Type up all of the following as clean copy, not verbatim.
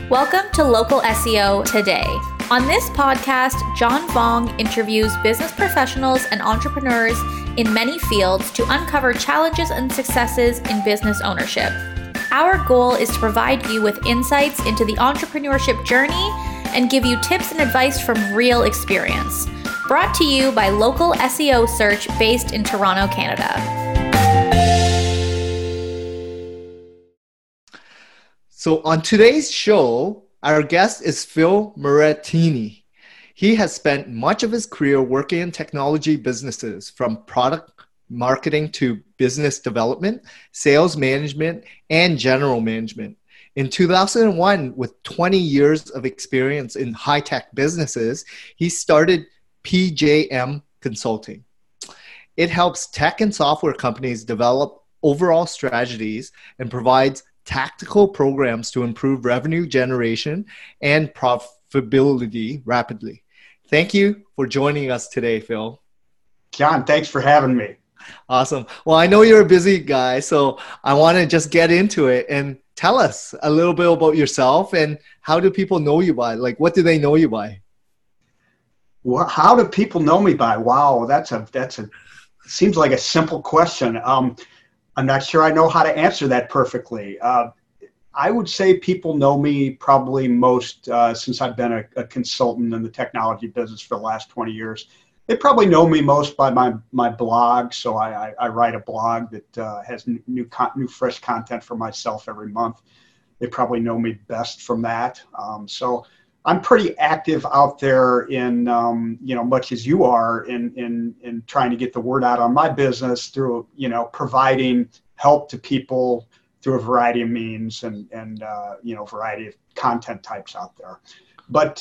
Welcome to Local SEO Today. On this podcast, John Vong interviews business professionals and entrepreneurs in many fields to uncover challenges and successes in business ownership. Our goal is to provide you with insights into the entrepreneurship journey and give you tips and advice from real experience. Brought to you by Local SEO Search based in Toronto, Canada. So on today's show, our guest is Phil Maratini. He has spent much of his career working in technology businesses, from product marketing to business development, sales management, and general management. In 2001, with 20 years of experience in high-tech businesses, he started PJM Consulting. It helps tech and software companies develop overall strategies and provides tactical programs to improve revenue generation and profitability rapidly. Thank you for joining us today, Phil. John, thanks for having me. Awesome. Well, I know you're a busy guy, so I want to just get into it and tell us a little bit about yourself and how do people know you by? Like, what do they know you by? Well, how do people know me by? Wow, that's a seems like a simple question. I'm not sure I know how to answer that perfectly. I would say people know me probably most since I've been a consultant in the technology business for the last 20 years. They probably know me most by my blog. So I write a blog that has new fresh content for myself every month. They probably know me best from that. So I'm pretty active out there in, much as you are in trying to get the word out on my business through, providing help to people through a variety of means and variety of content types out there. But,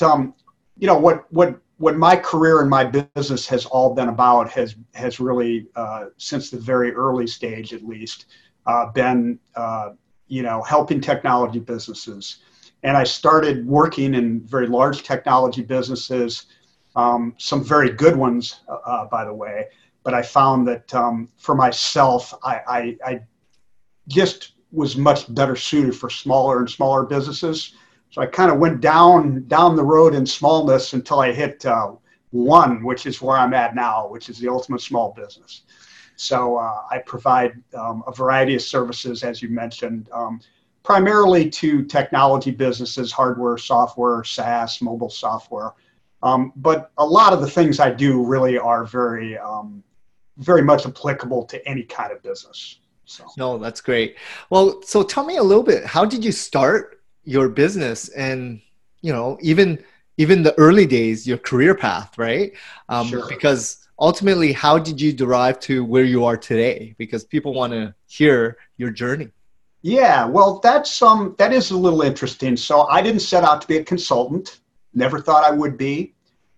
what my career and my business has all been about has really, since the very early stage, at least, been, helping technology businesses. And I started working in very large technology businesses, some very good ones, by the way. But I found that for myself, I just was much better suited for smaller and smaller businesses. So I kind of went down the road in smallness until I hit one, which is where I'm at now, which is the ultimate small business. So I provide a variety of services, as you mentioned, primarily to technology businesses, hardware, software, SaaS, mobile software. But a lot of the things I do really are very much applicable to any kind of business. So. No, that's great. Well, so tell me a little bit, how did you start your business and, even the early days, your career path, right? Sure. Because ultimately, how did you derive to where you are today? Because people want to hear your journey. Yeah, well, that is a little interesting. So I didn't set out to be a consultant. Never thought I would be.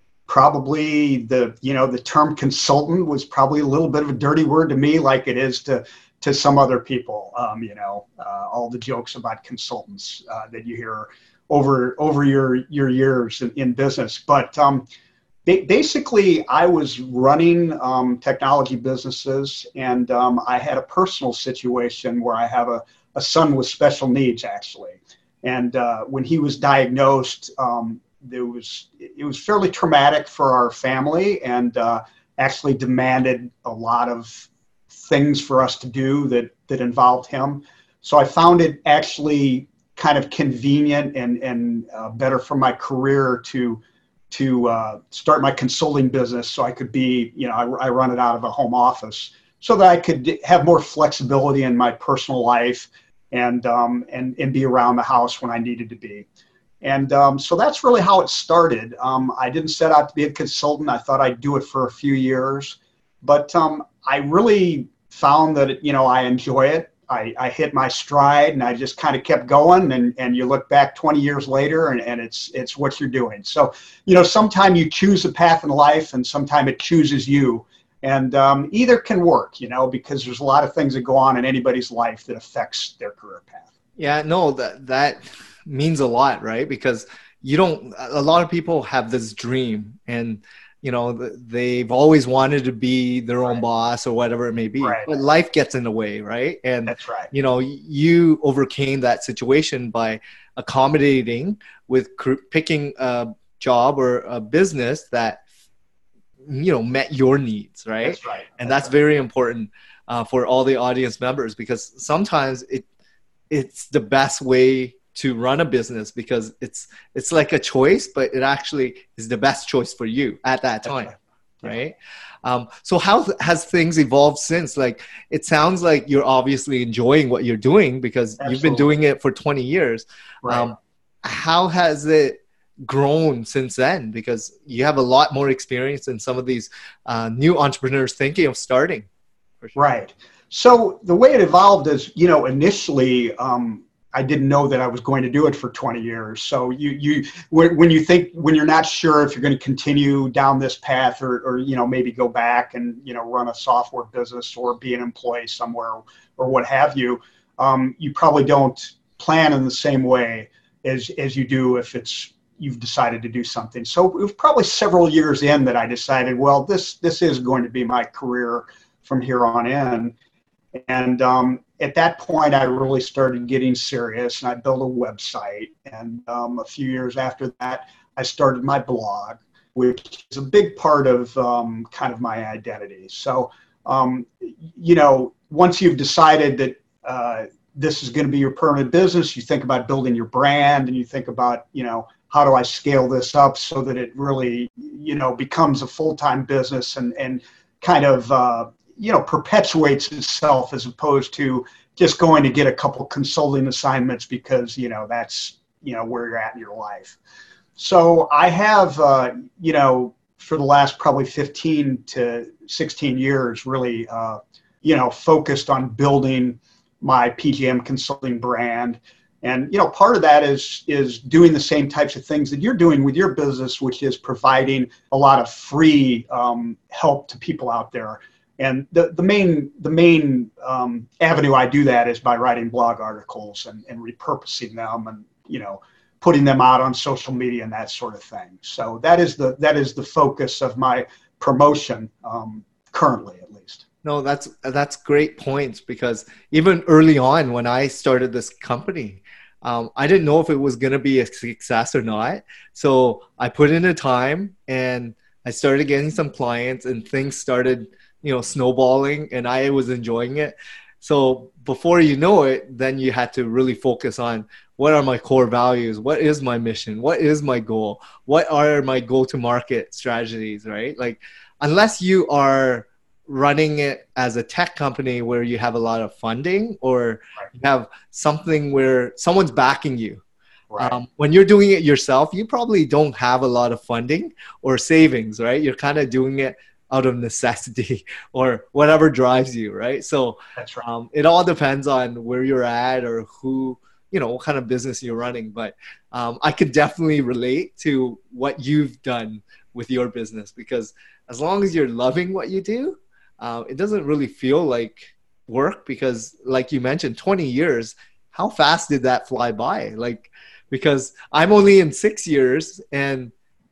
Probably the term consultant was probably a little bit of a dirty word to me, like it is to some other people. All the jokes about consultants that you hear over your years in business. But basically, I was running technology businesses, and I had a personal situation where I have a son with special needs, actually. And when he was diagnosed, it was fairly traumatic for our family and actually demanded a lot of things for us to do that involved him. So I found it actually kind of convenient and better for my career to start my consulting business so I could be, I run it out of a home office so that I could have more flexibility in my personal life and be around the house when I needed to be. And so that's really how it started. I didn't set out to be a consultant. I thought I'd do it for a few years, but I really found that, I enjoy it. I hit my stride and I just kind of kept going and you look back 20 years later and it's what you're doing. So, sometimes you choose a path in life and sometimes it chooses you. And either can work, because there's a lot of things that go on in anybody's life that affects their career path. Yeah, no, that means a lot, right? Because a lot of people have this dream and they've always wanted to be their own boss or whatever it may be. Right. But life gets in the way, right? And that's right. You overcame that situation by accommodating with picking a job or a business that met your needs, right? That's right. And that's very important for all the audience members, because sometimes it's the best way to run a business, because it's like a choice, but it actually is the best choice for you at that time, right? So how has things evolved since? Like, it sounds like you're obviously enjoying what you're doing, because you've been doing it for 20 years. Right. How has it grown since then? Because you have a lot more experience than some of these new entrepreneurs thinking of starting. For sure. Right. So the way it evolved is, initially, I didn't know that I was going to do it for 20 years. So when you're not sure if you're going to continue down this path or maybe go back and, run a software business or be an employee somewhere or what have you, you probably don't plan in the same way as you do if you've decided to do something. So it was probably several years in that I decided, well, this is going to be my career from here on in. And at that point, I really started getting serious, and I built a website. And a few years after that, I started my blog, which is a big part of kind of my identity. So, once you've decided that this is going to be your permanent business, you think about building your brand, and you think about, how do I scale this up so that it really, becomes a full-time business and kind of, perpetuates itself, as opposed to just going to get a couple consulting assignments because, that's, where you're at in your life. So I have, for the last probably 15 to 16 years, really, focused on building my PGM Consulting brand. And, part of that is doing the same types of things that you're doing with your business, which is providing a lot of free help to people out there. And the main avenue I do that is by writing blog articles and repurposing them and, putting them out on social media and that sort of thing. So that is the focus of my promotion currently, at least. No, that's great points, because even early on when I started this company, I didn't know if it was going to be a success or not. So I put in the time and I started getting some clients, and things started, snowballing, and I was enjoying it. So before you know it, then you had to really focus on, what are my core values? What is my mission? What is my goal? What are my go-to-market strategies, right? Like, unless you are running it as a tech company where you have a lot of funding, or you have something where someone's backing you. Right. When you're doing it yourself, you probably don't have a lot of funding or savings, right? You're kind of doing it out of necessity or whatever drives you, right? So that's right. It all depends on where you're at or who, what kind of business you're running. But I could definitely relate to what you've done with your business, because as long as you're loving what you do, it doesn't really feel like work, because like you mentioned, 20 years, how fast did that fly by? Like, because I'm only in 6 years, and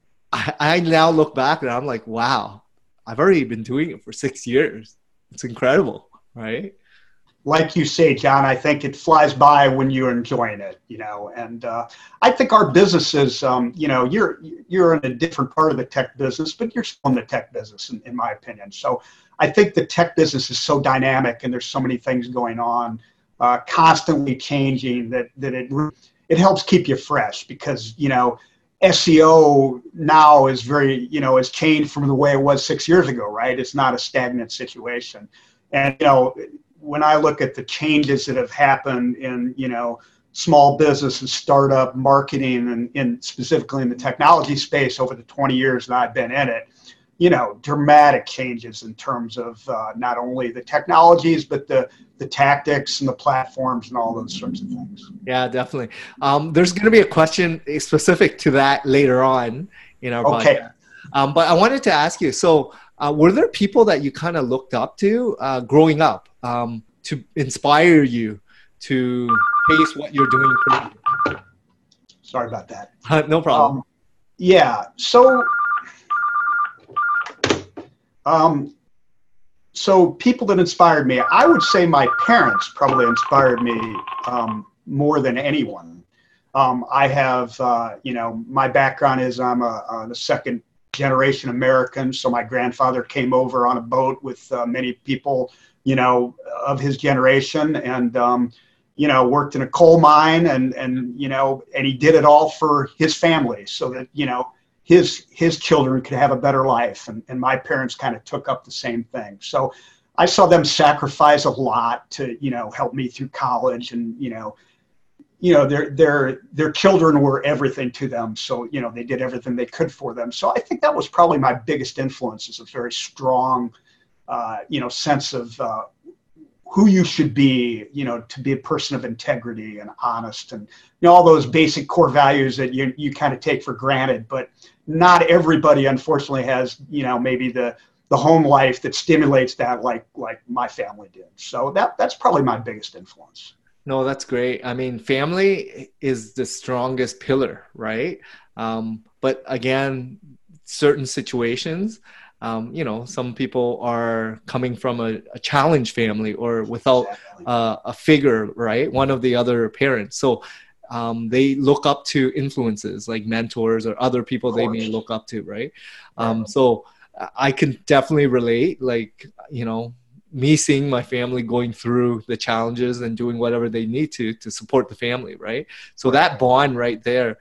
I now look back and I'm like, wow, I've already been doing it for 6 years. It's incredible, right? Like you say, John, I think it flies by when you're enjoying it, and I think our businesses, you're in a different part of the tech business, but you're still in the tech business, in my opinion. So I think the tech business is so dynamic, and there's so many things going on, constantly changing, that it helps keep you fresh, because, SEO now is very, has changed from the way it was 6 years ago, right? It's not a stagnant situation. And, when I look at the changes that have happened in, small business and startup marketing, and specifically in the technology space over the 20 years that I've been in it, dramatic changes in terms of not only the technologies, but the tactics and the platforms and all those sorts of things. Yeah, definitely. There's going to be a question specific to that later on in our podcast. But I wanted to ask you, so were there people that you kind of looked up to growing up to inspire you to pace what you're doing? Sorry about that. No problem. Yeah. So So people that inspired me, I would say my parents probably inspired me more than anyone. I have, my background is I'm a second generation American. So my grandfather came over on a boat with many people, of his generation, and worked in a coal mine, and he did it all for his family so that, his children could have a better life. And my parents kind of took up the same thing. So I saw them sacrifice a lot to, help me through college, and, their children were everything to them. So, they did everything they could for them. So I think that was probably my biggest influence, is a very strong, sense of who you should be, to be a person of integrity and honest, and all those basic core values that you kind of take for granted. But not everybody, unfortunately, has maybe the home life that stimulates that, like my family did. So that's probably my biggest influence. No, that's great. I mean, family is the strongest pillar, right? But again, certain situations, some people are coming from a challenged family or without a figure, right? One of the other parents. So they look up to influences like mentors or other people they may look up to, right? So I can definitely relate, like, me seeing my family going through the challenges and doing whatever they need to support the family, right? So that bond right there,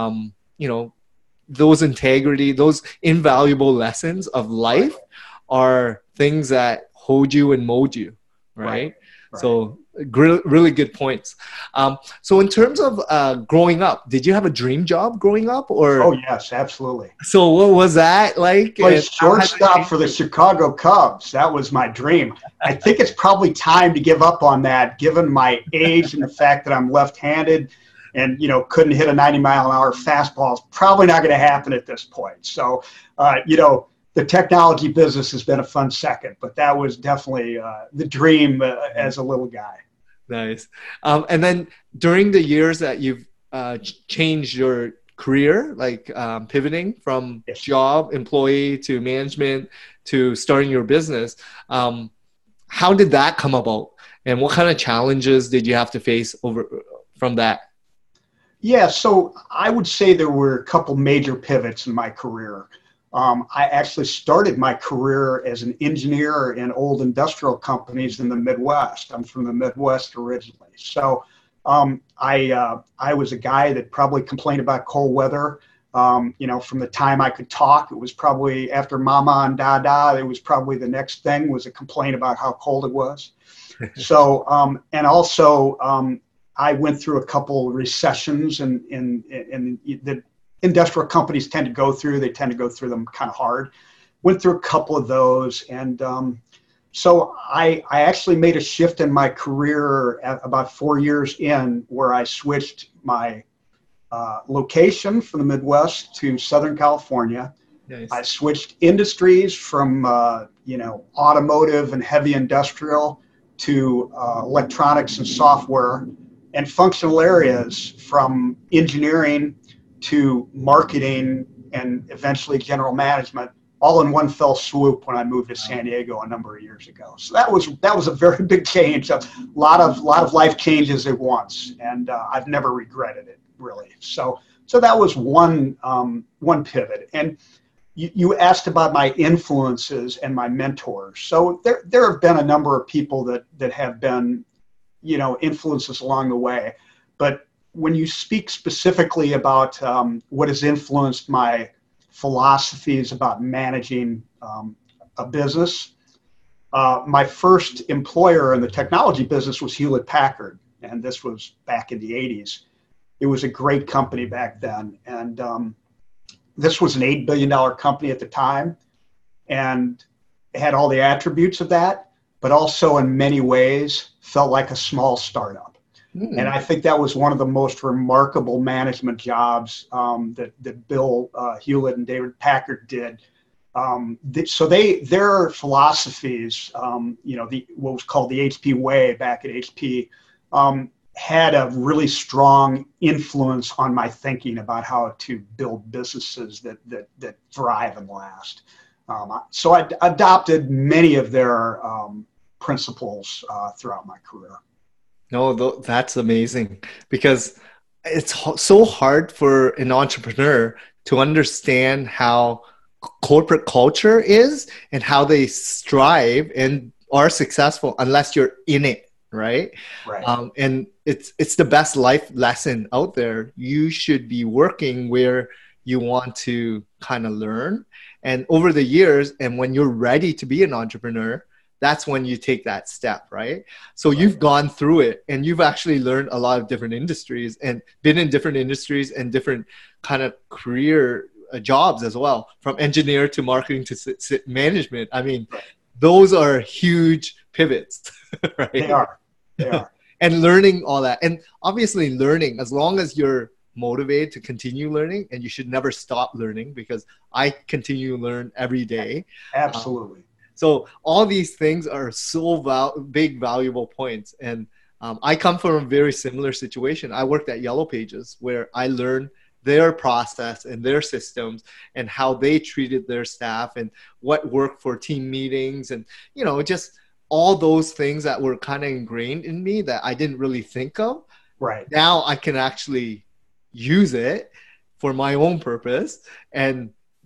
those integrity, those invaluable lessons of life are things that hold you and mold you, right? So really good points. So in terms of growing up, did you have a dream job growing up? Or Oh, yes, absolutely. So what was that like? Play shortstop for the Chicago Cubs. That was my dream. I think it's probably time to give up on that, given my age and the fact that I'm left-handed and, couldn't hit a 90-mile-an-hour fastball. It's probably not going to happen at this point. So, the technology business has been a fun second, but that was definitely the dream as a little guy. Nice. And then during the years that you've changed your career, like pivoting from job, employee to management to starting your business, how did that come about? And what kind of challenges did you have to face from that? Yeah, so I would say there were a couple major pivots in my career. I actually started my career as an engineer in old industrial companies in the Midwest. I'm from the Midwest originally. So I was a guy that probably complained about cold weather. From the time I could talk, it was probably after Mama and Dada, it was probably the next thing was a complaint about how cold it was. So, and also I went through a couple recessions in the industrial companies tend to go through. They tend to go through them kind of hard. Went through a couple of those. And so I actually made a shift in my career at about 4 years in, where I switched my location from the Midwest to Southern California. Nice. I switched industries from, automotive and heavy industrial to electronics and software, and functional areas from engineering to marketing and eventually general management, all in one fell swoop when I moved to San Diego a number of years ago. So that was a very big change, a lot of life changes at once, and I've never regretted it, really. So that was one pivot. And you asked about my influences and my mentors. So there have been a number of people that have been, influences along the way, but when you speak specifically about what has influenced my philosophies about managing a business, my first employer in the technology business was Hewlett Packard, and this was back in the 80s. It was a great company back then, and this was an $8 billion company at the time, and it had all the attributes of that, but also in many ways felt like a small startup. And I think that was one of the most remarkable management jobs that Bill Hewlett and David Packard did. So their philosophies, what was called the HP way back at HP, had a really strong influence on my thinking about how to build businesses that thrive and last. So I adopted many of their principles throughout my career. No, that's amazing because it's so hard for an entrepreneur to understand how corporate culture is and how they strive and are successful unless you're in it, right? Right. And it's the best life lesson out there. You should be working where you want to kind of learn. And over the years, and when you're ready to be an entrepreneur, that's when you take that step, right? So you've gone through it and you've actually learned a lot of different industries and been in different industries and different kind of career jobs as well, from engineer to marketing to management. I mean, those are huge pivots, right? They are. And learning all that. And obviously learning, as long as you're motivated to continue learning, and you should never stop learning, because I continue to learn every day. Absolutely. So all these things are so big, valuable points. And I come from a very similar situation. I worked at Yellow Pages, where I learned their process and their systems and how they treated their staff and what worked for team meetings and, you know, just all those things that were kind of ingrained in me that I didn't really think of. Right. Now I can actually use it for my own purpose and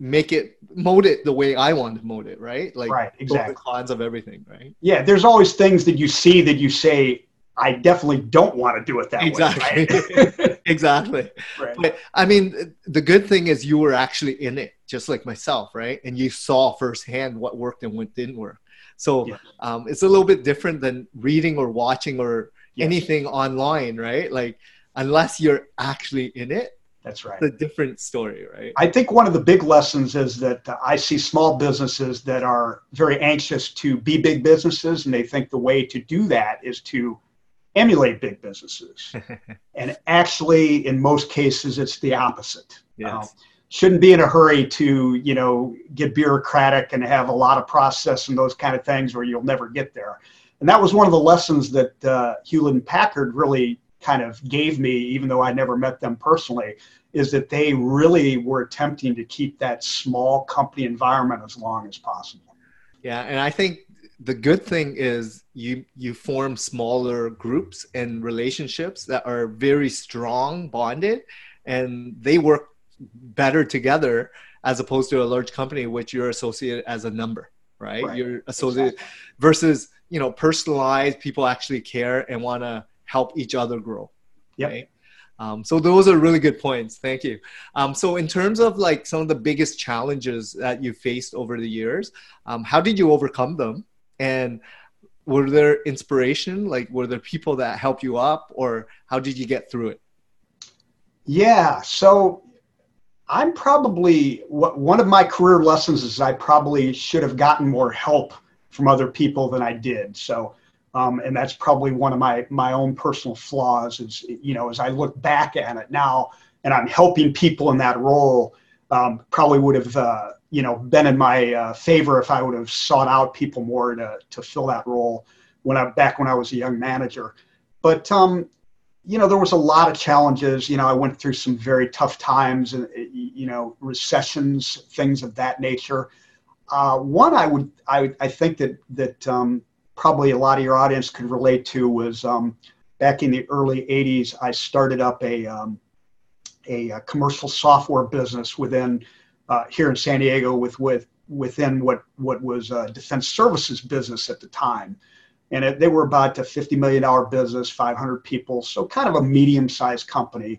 mold it the way I want to mold it, right? Like, right, exactly. The cons of everything, right? Yeah, there's always things that you see that you say, I definitely don't want to do it that way. Right? Exactly. Right. But I mean, the good thing is you were actually in it, just like myself, right? And you saw firsthand what worked and what didn't work. So it's a little bit different than reading or watching or anything online, right? Like, unless you're actually in it, that's right. It's a different story, right? I think one of the big lessons is that I see small businesses that are very anxious to be big businesses, and they think the way to do that is to emulate big businesses. And actually, in most cases, it's the opposite. Yes. Shouldn't be in a hurry to, you know, get bureaucratic and have a lot of process and those kind of things where you'll never get there. And that was one of the lessons that Hewlett-Packard really kind of gave me, even though I never met them personally, is that they really were attempting to keep that small company environment as long as possible. Yeah, and I think the good thing is you form smaller groups and relationships that are very strong, bonded, and they work better together as opposed to a large company which you're associated as a number, right? You're associated versus, you know, personalized, people actually care and want to help each other grow. Yep. Right? So those are really good points. Thank you. So in terms of like some of the biggest challenges that you faced over the years, how did you overcome them? And were there inspiration? Like, were there people that helped you up, or how did you get through it? Yeah. So I'm probably, one of my career lessons is I probably should have gotten more help from other people than I did. So, and that's probably one of my own personal flaws is, you know, as I look back at it now and I'm helping people in that role, probably would have, you know, been in my favor if I would have sought out people more to fill that role back when I was a young manager. But, you know, there was a lot of challenges. You know, I went through some very tough times and, you know, recessions, things of that nature. One I think that probably a lot of your audience could relate to was back in the early 80s, I started up a commercial software business within here in San Diego within what was defense services business at the time. And they were about a $50 million business, 500 people, so kind of a medium-sized company.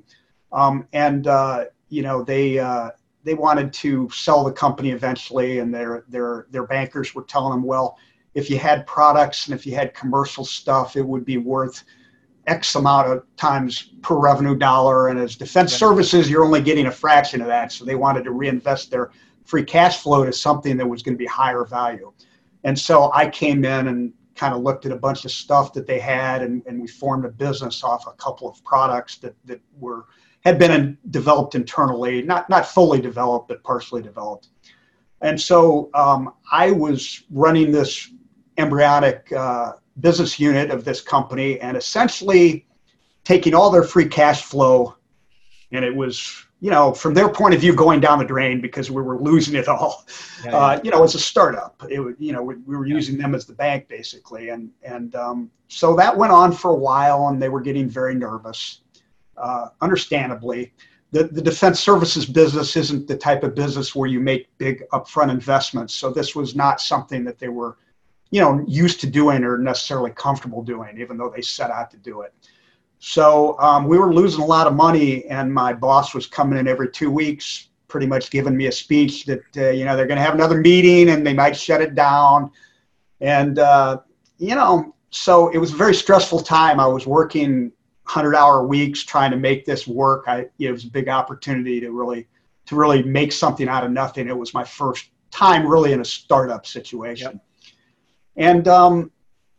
You know, they wanted to sell the company eventually, and their bankers were telling them, well, if you had products and if you had commercial stuff, it would be worth X amount of times per revenue dollar. And as defense services, you're only getting a fraction of that. So they wanted to reinvest their free cash flow to something that was going to be higher value. And so I came in and kind of looked at a bunch of stuff that they had, and we formed a business off a couple of products that had been developed internally, not fully developed, but partially developed. And so I was running this embryonic business unit of this company and essentially taking all their free cash flow And it was, from their point of view, going down the drain because we were losing it all. As a startup, we were using them as the bank basically. And so that went on for a while, and they were getting very nervous, understandably. The defense services business isn't the type of business where you make big upfront investments. So this was not something that they were, used to doing or necessarily comfortable doing, even though they set out to do it. So we were losing a lot of money, and my boss was coming in every 2 weeks, pretty much giving me a speech that, they're going to have another meeting and they might shut it down. And, so it was a very stressful time. I was working 100-hour weeks trying to make this work. It was a big opportunity to really make something out of nothing. It was my first time really in a startup situation. Yep. And,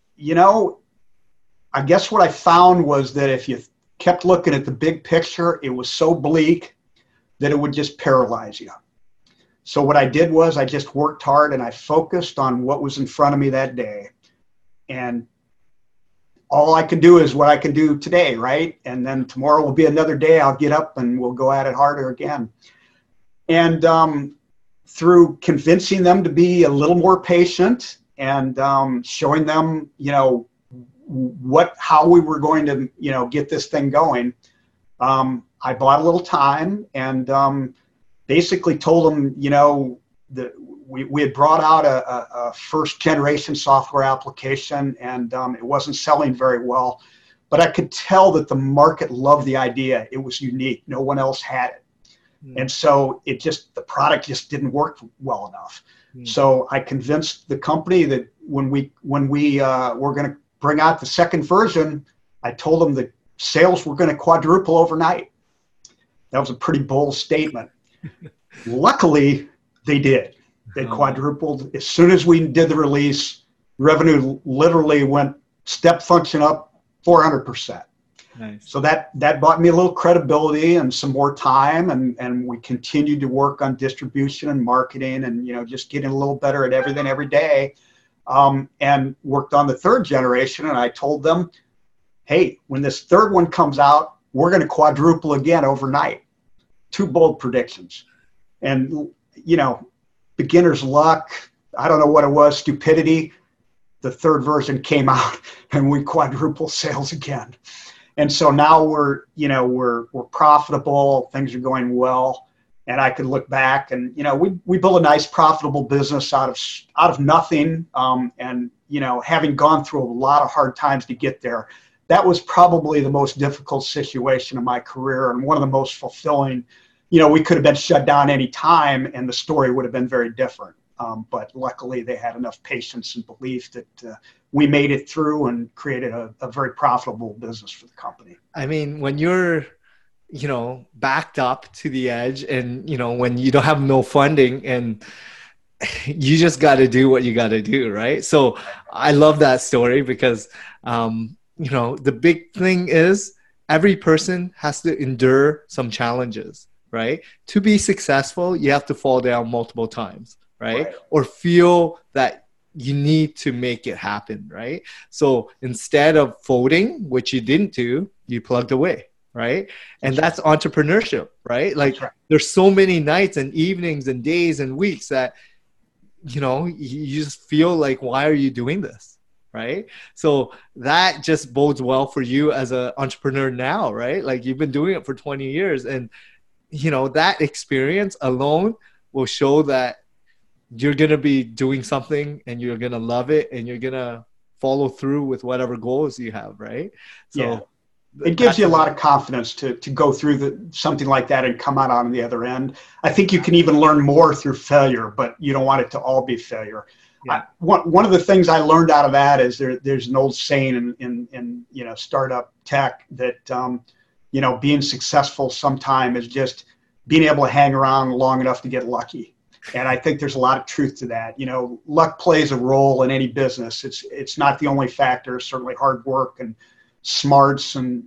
I guess what I found was that if you kept looking at the big picture, it was so bleak that it would just paralyze you. So what I did was I just worked hard and I focused on what was in front of me that day. And all I can do is what I can do today, right? And then tomorrow will be another day. I'll get up and we'll go at it harder again. And through convincing them to be a little more patient and showing them, how we were going to, get this thing going. I bought a little time and basically told them, that we had brought out a first generation software application, and it wasn't selling very well, but I could tell that the market loved the idea. It was unique. No one else had it. And so the product just didn't work well enough. So I convinced the company that when we were going to bring out the second version, I told them the sales were going to quadruple overnight. That was a pretty bold statement. Luckily, they did. They quadrupled. As soon as we did the release, revenue literally went step function up 400%. Nice. So that bought me a little credibility and some more time, and we continued to work on distribution and marketing and just getting a little better at everything every day. And worked on the third generation, and I told them, hey, when this third one comes out, we're going to quadruple again overnight. 2 bold predictions. And, beginner's luck, I don't know what it was, stupidity. The third version came out and we quadrupled sales again. And so now we're profitable, things are going well. And I could look back and, we built a nice profitable business out of nothing. And, having gone through a lot of hard times to get there, that was probably the most difficult situation of my career and one of the most fulfilling. We could have been shut down any time and the story would have been very different. But luckily they had enough patience and belief that we made it through and created a very profitable business for the company. I mean, when you're backed up to the edge and, when you don't have no funding and you just got to do what you got to do. Right. So I love that story because, the big thing is every person has to endure some challenges, right? To be successful, you have to fall down multiple times, right? Or feel that you need to make it happen, right? So instead of folding, which you didn't do, you plugged away. Right. And that's entrepreneurship, right? Like there's so many nights and evenings and days and weeks that, you just feel like, why are you doing this? Right. So that just bodes well for you as an entrepreneur now, right? Like you've been doing it for 20 years and, that experience alone will show that you're going to be doing something and you're going to love it and you're going to follow through with whatever goals you have. Right. So. Yeah. It gives you a lot of confidence to go through something like that and come out on the other end. I think you can even learn more through failure, but you don't want it to all be failure. Yeah. One of the things I learned out of that is there's an old saying in startup tech that being successful sometime is just being able to hang around long enough to get lucky. And I think there's a lot of truth to that. Luck plays a role in any business. It's not the only factor. Certainly hard work and smarts and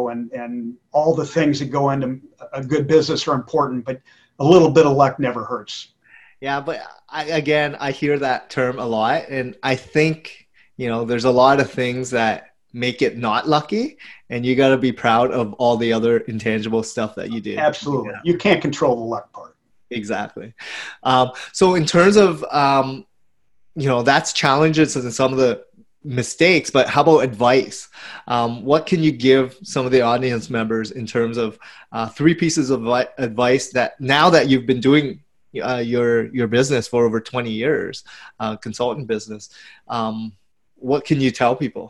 all the things that go into a good business are important, but a little bit of luck never hurts. Yeah, but I hear that term a lot, and I think there's a lot of things that make it not lucky, and you got to be proud of all the other intangible stuff that you did. Absolutely. You can't control the luck part. Exactly. So in terms of, that's challenges and some of the mistakes, but how about advice? What can you give some of the audience members in terms of 3 pieces of advice that now that you've been doing your business for over 20 years, consultant business, what can you tell people?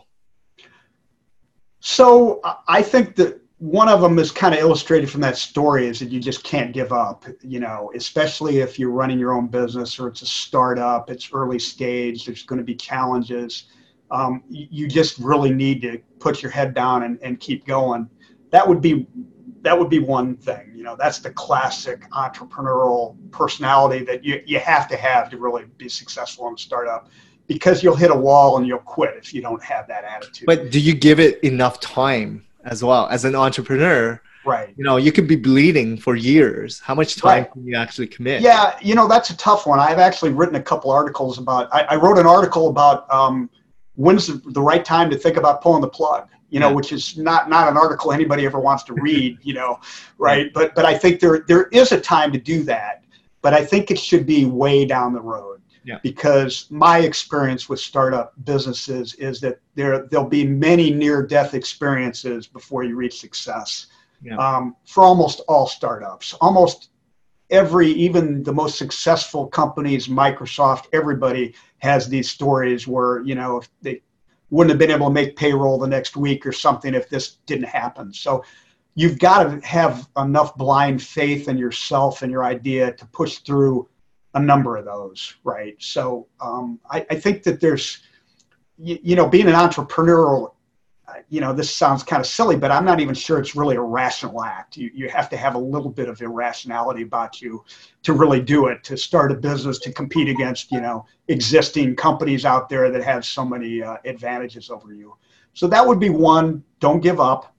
So I think that one of them is kind of illustrated from that story is that you just can't give up, especially if you're running your own business or it's a startup, it's early stage, there's going to be challenges. You just really need to put your head down and keep going. That would be one thing. That's the classic entrepreneurial personality that you have to really be successful in a startup, because you'll hit a wall and you'll quit if you don't have that attitude. But do you give it enough time as well? As an entrepreneur, right? You could be bleeding for years. How much time can you actually commit? Yeah, that's a tough one. I've actually written a couple articles about. I wrote an article about when's the right time to think about pulling the plug. Which is not an article anybody ever wants to read. Right? But I think there is a time to do that. But I think it should be way down the road. Yeah. Because my experience with startup businesses is that there'll be many near-death experiences before you reach success. Yeah. For almost all startups, almost even the most successful companies, Microsoft, everybody has these stories where, if they wouldn't have been able to make payroll the next week or something if this didn't happen. So you've got to have enough blind faith in yourself and your idea to push through a number of those, right? So I think that there's, being an entrepreneur, this sounds kind of silly, but I'm not even sure it's really a rational act. You have to have a little bit of irrationality about you to really do it, to start a business, to compete against, existing companies out there that have so many advantages over you. So that would be one. Don't give up.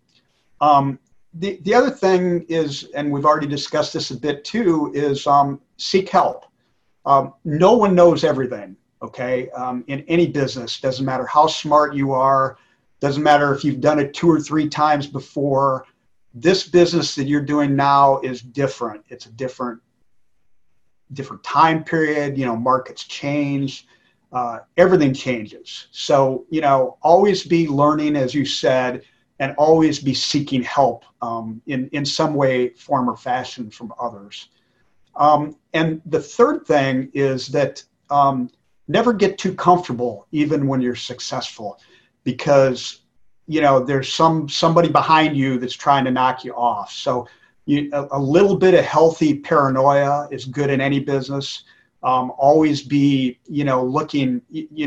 The other thing is, and we've already discussed this a bit too, is seek help. No one knows everything, okay? In any business, doesn't matter how smart you are, doesn't matter if you've done it 2 or 3 times before. This business that you're doing now is different. It's a different time period. Markets change, everything changes. So, always be learning, as you said, and always be seeking help in some way, form, or fashion from others. And the third thing is that never get too comfortable, even when you're successful, because there's somebody behind you that's trying to knock you off. So a little bit of healthy paranoia is good in any business. Always be looking.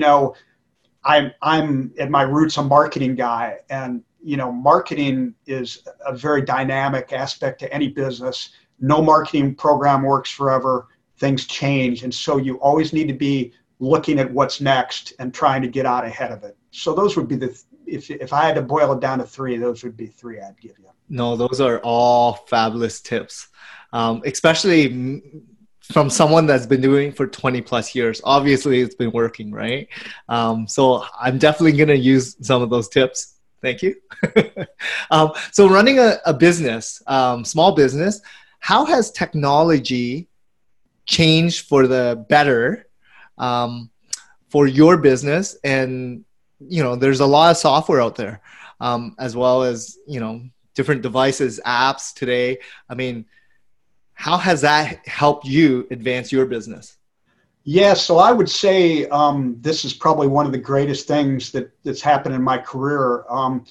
I'm at my roots a marketing guy, and marketing is a very dynamic aspect to any business. No marketing program works forever. Things change. And so you always need to be looking at what's next and trying to get out ahead of it. So those would be if I had to boil it down to 3, those would be 3 I'd give you. No, those are all fabulous tips, especially from someone that's been doing it for 20 plus years. Obviously, it's been working, right? So I'm definitely going to use some of those tips. Thank you. So running a business, small business, how has technology changed for the better for your business? And, there's a lot of software out there, as well as, different devices, apps today. I mean, how has that helped you advance your business? Yeah, so I would say this is probably one of the greatest things that's happened in my career.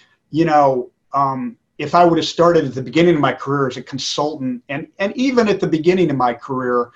If I would have started at the beginning of my career as a consultant, and even at the beginning of my career,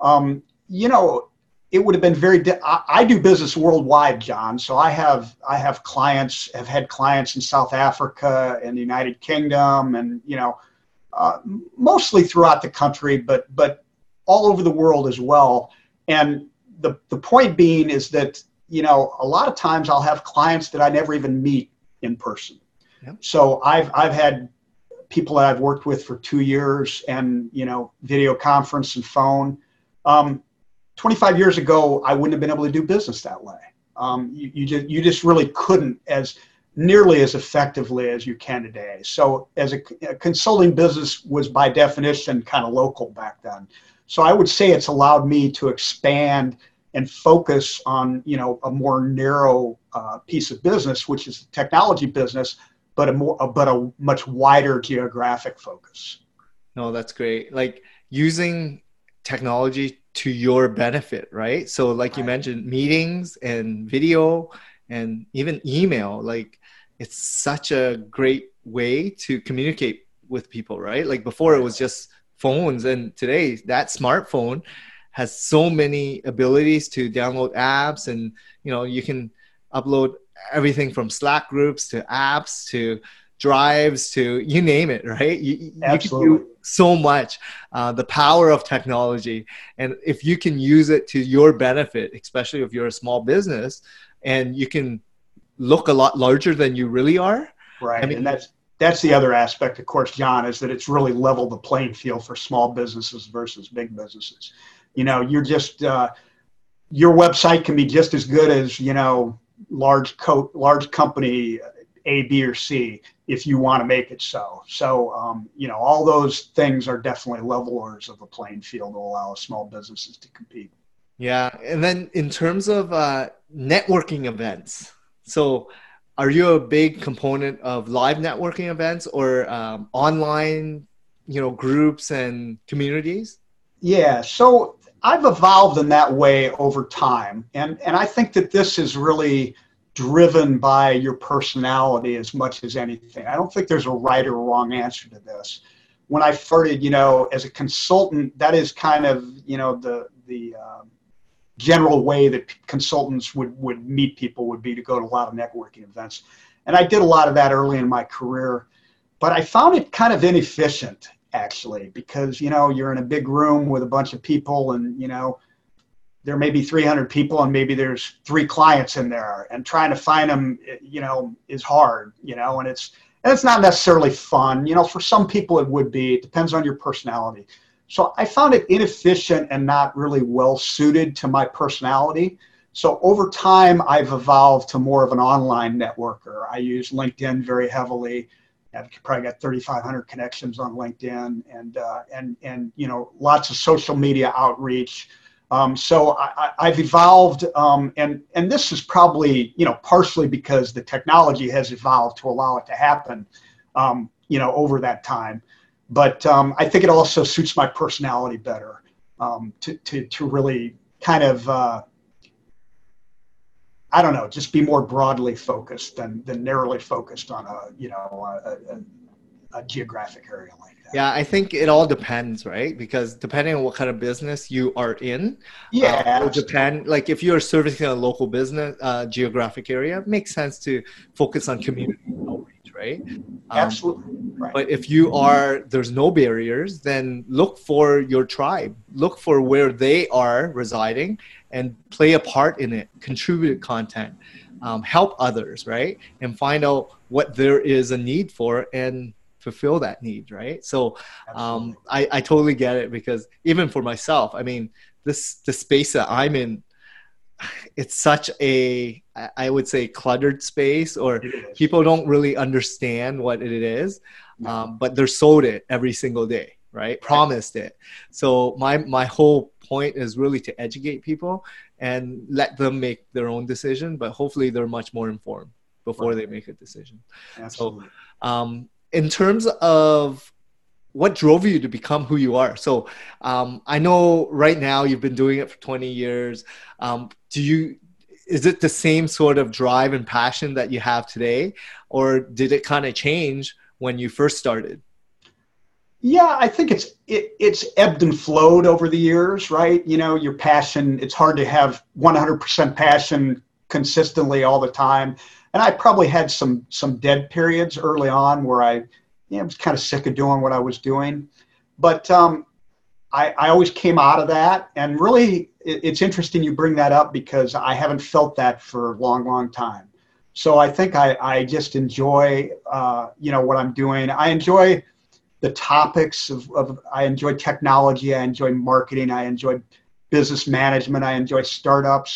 it would have been I do business worldwide, John. So I have clients, have had clients in South Africa and the United Kingdom, and mostly throughout the country, but all over the world as well. And the point being is that a lot of times I'll have clients that I never even meet in person. Yep. So I've had people that I've worked with for 2 years, and video conference and phone. 25 years ago, I wouldn't have been able to do business that way. You just really couldn't, as nearly as effectively as you can today. So as a consulting business was by definition kind of local back then. So I would say it's allowed me to expand and focus on, a more narrow piece of business, which is the technology business, but a much wider geographic focus. No, that's great. Like using technology to your benefit, right? So like you mentioned, meetings and video and even email, like it's such a great way to communicate with people, right? Like before it was just phones, and today that smartphone has so many abilities to download apps, and you can upload everything from Slack groups to apps to drives to you name it, right? You can do so much. The power of technology, and if you can use it to your benefit, especially if you're a small business and you can look a lot larger than you really are. Right. I mean, and that's the other aspect, of course, John, is that it's really leveled the playing field for small businesses versus big businesses. You're just your website can be just as good as large company A, B, or C if you want to make it so. So all those things are definitely levelers of the playing field to allow small businesses to compete. Yeah, and then in terms of networking events, so are you a big component of live networking events or online, groups and communities? Yeah, so I've evolved in that way over time. And I think that this is really driven by your personality as much as anything. I don't think there's a right or wrong answer to this. When I started, as a consultant, that is kind of, the general way that consultants would meet people would be to go to a lot of networking events. And I did a lot of that early in my career, but I found it kind of inefficient, actually, because, you're in a big room with a bunch of people and, there may be 300 people and maybe there's 3 clients in there, and trying to find them, is hard, and it's not necessarily fun. For some people it would be. It depends on your personality. So I found it inefficient and not really well suited to my personality. So over time, I've evolved to more of an online networker. I use LinkedIn very heavily. I've probably got 3,500 connections on LinkedIn, and lots of social media outreach. So I've evolved, and this is probably partially because the technology has evolved to allow it to happen, over that time. But I think it also suits my personality better to really kind of, just be more broadly focused than narrowly focused on a geographic area like that. Yeah, I think it all depends, right? Because depending on what kind of business you are in, it will depend. Like if you're servicing a local business, geographic area, it makes sense to focus on community outreach, right? Absolutely. Right. But if there's no barriers, then look for your tribe, look for where they are residing and play a part in it, contribute content, help others, right? And find out what there is a need for and fulfill that need, right? So I totally get it, because even for myself, I mean, the space that I'm in, it's such a, I would say, cluttered space, or people don't really understand what it is, but they're sold it every single day, right? Promised it. So my whole point is really to educate people and let them make their own decision, but hopefully they're much more informed before they make a decision. Absolutely. So in terms of what drove you to become who you are? So I know right now you've been doing it for 20 years. Is it the same sort of drive and passion that you have today, or did it kind of change when you first started? Yeah, I think it's ebbed and flowed over the years, right? Your passion, it's hard to have 100% passion consistently all the time. And I probably had some dead periods early on where I was kind of sick of doing what I was doing. But I always came out of that. And really, it's interesting you bring that up, because I haven't felt that for a long, long time. So I think I just enjoy, what I'm doing. I enjoy the topics I enjoy technology. I enjoy marketing. I enjoy business management. I enjoy startups.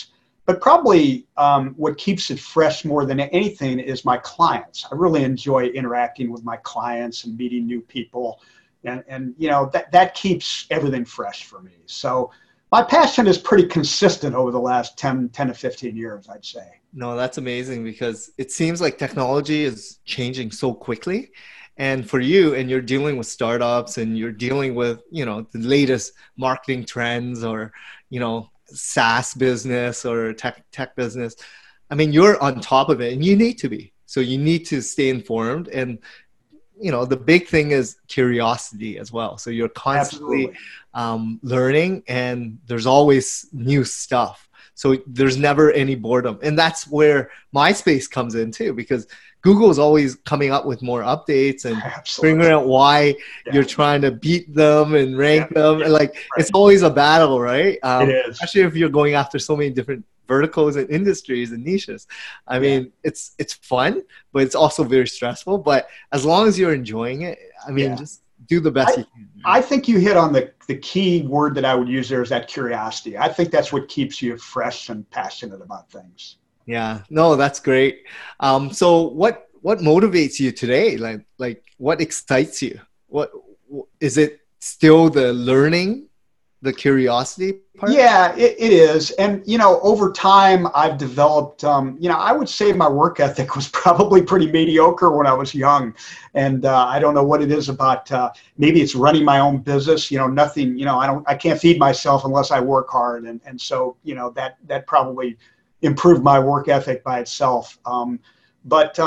But probably what keeps it fresh more than anything is my clients. I really enjoy interacting with my clients and meeting new people. And that keeps everything fresh for me. So my passion is pretty consistent over the last 10 to 15 years, I'd say. No, that's amazing because it seems like technology is changing so quickly. And for you, and you're dealing with startups and you're dealing with, the latest marketing trends or, SaaS business or tech business. I mean, you're on top of it and you need to be. So you need to stay informed. And, the big thing is curiosity as well. So you're constantly learning and there's always new stuff. So there's never any boredom. And that's where MySpace comes in too, because Google is always coming up with more updates and figuring out why you're trying to beat them and rank them. And it's always a battle, right? It is. Especially if you're going after so many different verticals and industries and niches. I mean, it's fun, but it's also very stressful. But as long as you're enjoying it, just do the best you can. I think you hit on the key word that I would use there is that curiosity. I think that's what keeps you fresh and passionate about things. Yeah, no, that's great. So what motivates you today? Like what excites you? What is it still the learning, the curiosity part? Yeah, it is. And, over time I've developed, I would say my work ethic was probably pretty mediocre when I was young. And I don't know what it is about, maybe it's running my own business, nothing, I can't feed myself unless I work hard. And so, that probably improved my work ethic by itself. What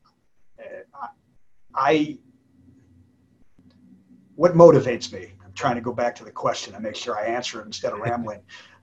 motivates me? I'm trying to go back to the question and make sure I answer it instead of rambling.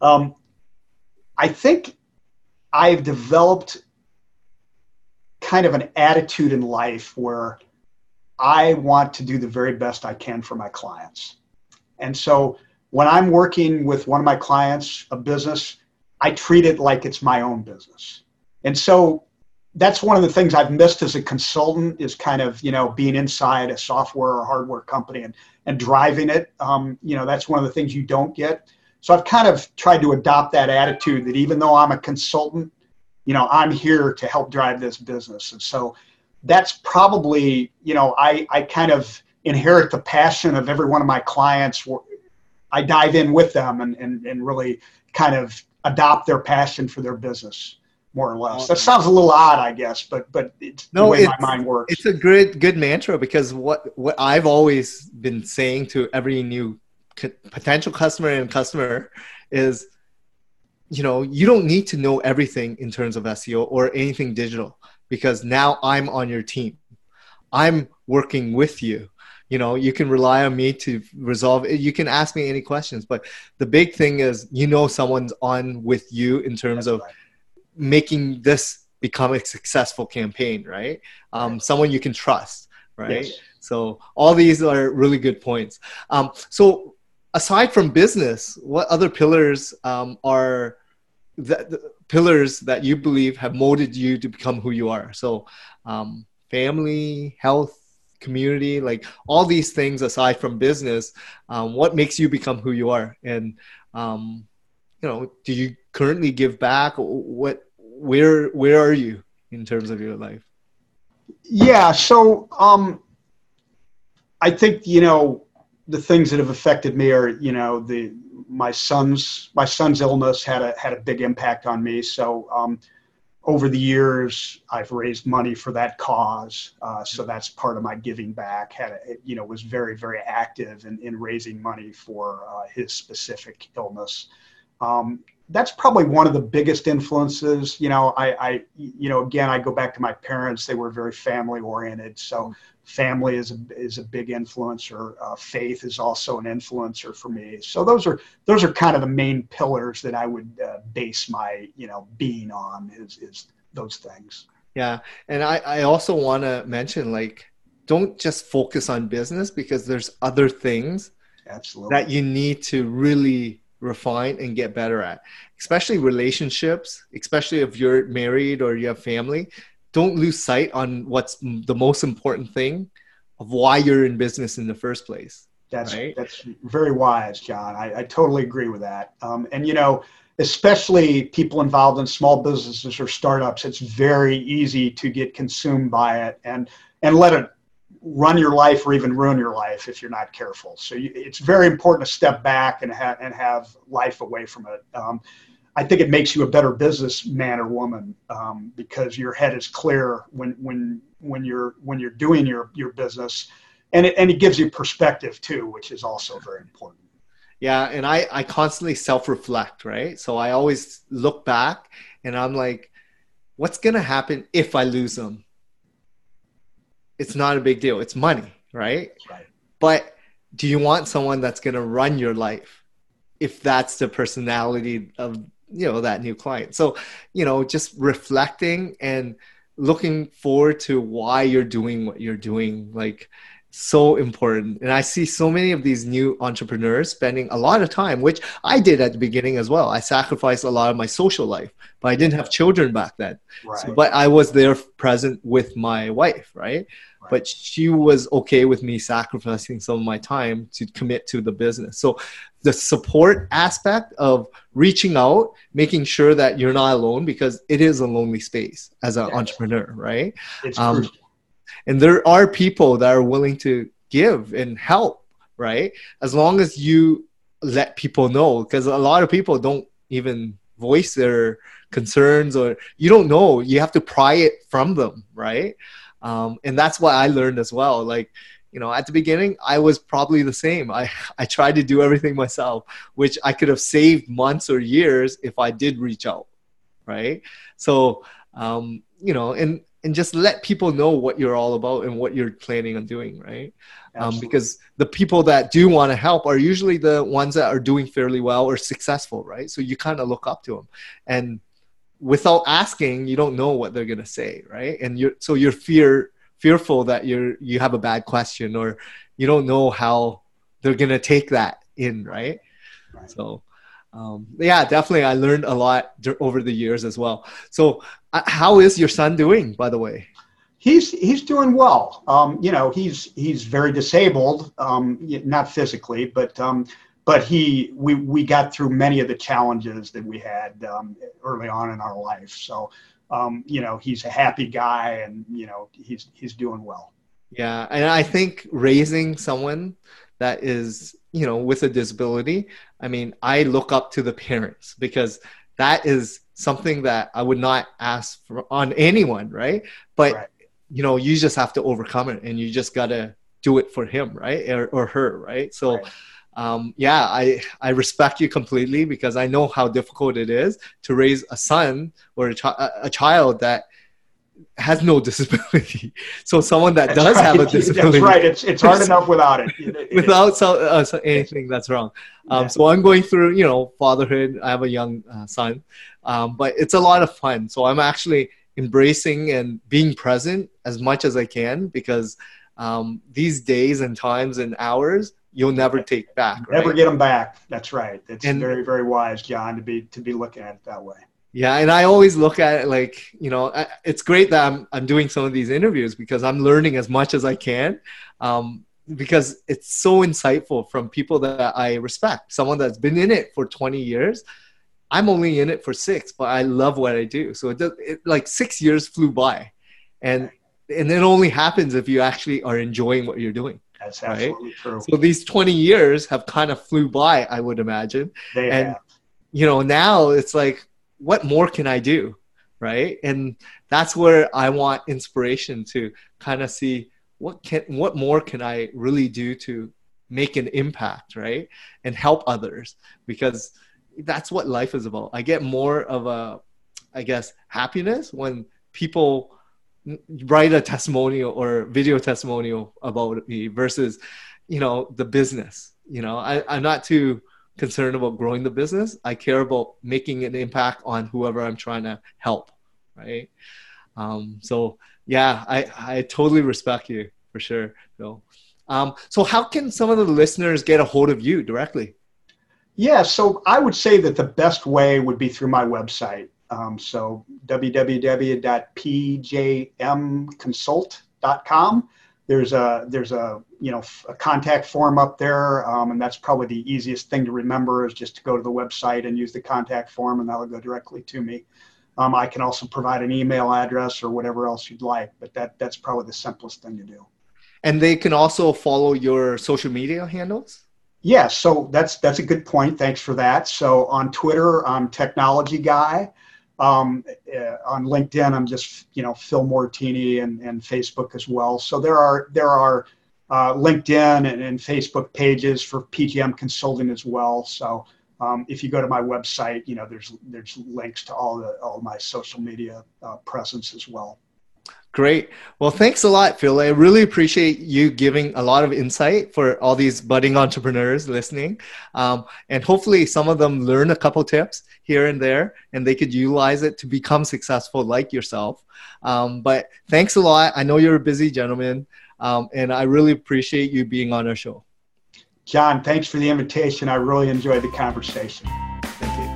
I think I've developed kind of an attitude in life where I want to do the very best I can for my clients. And so when I'm working with one of my clients, a business, I treat it like it's my own business. And so that's one of the things I've missed as a consultant is kind of, being inside a software or hardware company and driving it. That's one of the things you don't get. So I've kind of tried to adopt that attitude that even though I'm a consultant, I'm here to help drive this business. And so that's probably, I kind of inherit the passion of every one of my clients. I dive in with them and really kind of adopt their passion for their business, more or less. That sounds a little odd, I guess, but it's the way my mind works. It's a good mantra because what I've always been saying to every new potential customer and customer is, you don't need to know everything in terms of SEO or anything digital because now I'm on your team. I'm working with you. You can rely on me to resolve it. You can ask me any questions, but the big thing is, someone's on with you in terms of making this become a successful campaign, right? Someone you can trust, right? Yes. So all these are really good points. So aside from business, what other pillars are the pillars that you believe have molded you to become who you are? So family, health, community, like all these things aside from business, what makes you become who you are? And, do you currently give back? Where are you in terms of your life? Yeah. So, I think, the things that have affected me are, my son's illness had a big impact on me. So, over the years, I've raised money for that cause. So that's part of my giving back. Was very, very active in raising money for his specific illness. That's probably one of the biggest influences. Again, I go back to my parents. They were very family oriented. So family is a big influencer. Faith is also an influencer for me. So those are kind of the main pillars that I would base my being on is those things. Yeah, and I also want to mention don't just focus on business because there's other things that you need to really refine and get better at, especially relationships, especially if you're married or you have family. Don't lose sight on what's the most important thing of why you're in business in the first place. right? That's very wise, John. I totally agree with that. And especially people involved in small businesses or startups, it's very easy to get consumed by it and let it run your life or even ruin your life if you're not careful. So it's very important to step back and have life away from it. I think it makes you a better businessman or woman because your head is clear when you're doing your business, and it gives you perspective too, which is also very important. Yeah, and I constantly self-reflect, right? So I always look back and I'm like, what's gonna happen if I lose them? It's not a big deal. It's money, right? Right. But do you want someone that's gonna run your life if that's the personality of that new client? So just reflecting and looking forward to why you're doing what you're doing, like, so important. And I see so many of these new entrepreneurs spending a lot of time, which I did at the beginning as well. I sacrificed a lot of my social life, but I didn't have children back then. Right. So, but I was there present with my wife, right? But she was okay with me sacrificing some of my time to commit to the business. So the support aspect of reaching out, making sure that you're not alone, because it is a lonely space as an entrepreneur, right? It's crucial. And there are people that are willing to give and help, right? As long as you let people know, because a lot of people don't even voice their concerns, or you don't know, you have to pry it from them, right? And that's what I learned as well. Like, at the beginning, I was probably the same. I tried to do everything myself, which I could have saved months or years if I did reach out, right? So, and just let people know what you're all about and what you're planning on doing, right? Because the people that do want to help are usually the ones that are doing fairly well or successful, right? So you kind of look up to them. And without asking, you don't know what they're going to say, right? And you're fearful that you have a bad question, or you don't know how they're going to take that in, right? So yeah, definitely I learned a lot over the years as well. So how is your son doing, by the way? He's doing well. He's very disabled, not physically, but we got through many of the challenges that we had early on in our life. So he's a happy guy, and he's doing well. Yeah, and I think raising someone that is with a disability, I mean, I look up to the parents, because that is something that I would not ask on anyone, right? But you just have to overcome it, and you just gotta do it for him, right, or her, right? So. Yeah, I respect you completely, because I know how difficult it is to raise a son or a child that has no disability. So someone that does have a disability. That's right. It's hard enough without it. Without anything that's wrong. So I'm going through, fatherhood. I have a young son, but it's a lot of fun. So I'm actually embracing and being present as much as I can, because these days and times and hours, you'll never take back. Right? Never get them back. That's right. It's very, very wise, John, to be looking at it that way. Yeah, and I always look at it like, it's great that I'm doing some of these interviews, because I'm learning as much as I can, because it's so insightful from people that I respect. Someone that's been in it for 20 years. I'm only in it for 6, but I love what I do. So like 6 years flew by, and it only happens if you actually are enjoying what you're doing. That's absolutely true. So these 20 years have kind of flew by, I would imagine. They have. Now it's like, what more can I do? Right. And that's where I want inspiration to kind of see what more can I really do to make an impact, right? And help others, because that's what life is about. I get more of happiness when people write a testimonial or video testimonial about me versus, the business. I'm not too concerned about growing the business. I care about making an impact on whoever I'm trying to help. Right. So yeah, I totally respect you for sure, Phil. So how can some of the listeners get a hold of you directly? Yeah, so I would say that the best way would be through my website. So www.pjmconsult.com. There's a a contact form up there, and that's probably the easiest thing to remember is just to go to the website and use the contact form, and that'll go directly to me. I can also provide an email address or whatever else you'd like, but that's probably the simplest thing to do. And they can also follow your social media handles? Yeah, so that's a good point. Thanks for that. So on Twitter, I'm Technology Guy. On LinkedIn, I'm just Phil Mortini, and Facebook as well. So there are LinkedIn and Facebook pages for PGM Consulting as well. So if you go to my website, there's links to all my social media presence as well. Great. Well, thanks a lot, Phil. I really appreciate you giving a lot of insight for all these budding entrepreneurs listening. And hopefully some of them learn a couple tips here and there, and they could utilize it to become successful like yourself. But thanks a lot. I know you're a busy gentleman, and I really appreciate you being on our show. John, thanks for the invitation. I really enjoyed the conversation. Thank you.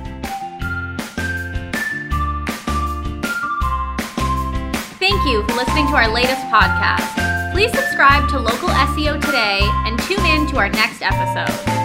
Thank you for listening to our latest podcast. Please subscribe to Local SEO Today and tune in to our next episode.